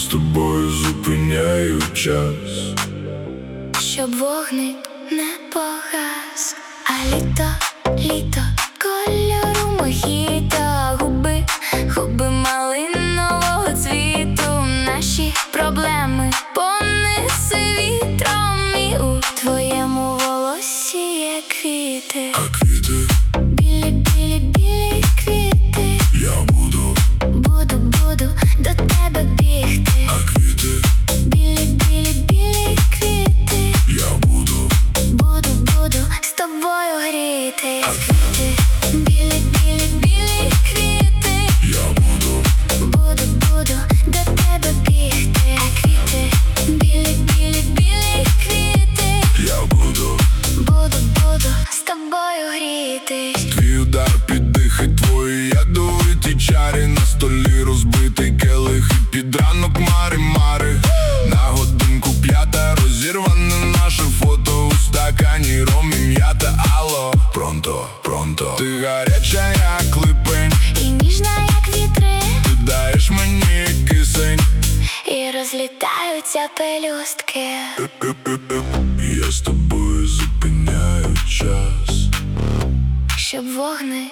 тобою зупиняю час, щоб вогник не погас. А літо, літо, кольору мохіто, губи, губи малинового цвіту. Наші проблеми понеси вітром, і у твоєму волосі є квіти. а квіти Білі, білі, білі квіти. я буду, Буду до тебе бігти. а квіти Білі, білі, білі квіти. я буду, Буду з тобою гріти. Квіти, білі, білі, білі квіти. я буду, Буду до тебе бігти. Квіти, білі, білі, білі квіти. я буду. Буду з тобою гріти. Твій удар під дихи, твої ядовиті чари. На столі розбитий келих і під ранок мари-мари. На годинку 5, розірване наше фото у стакані ром і м'ята. Алло, пронто, ти гаряча, як липень, І ніжна, як вітри, ти даєш мені кисень. і розлітаються пелюстки. Я з тобою зупиняю час, Щоб вогник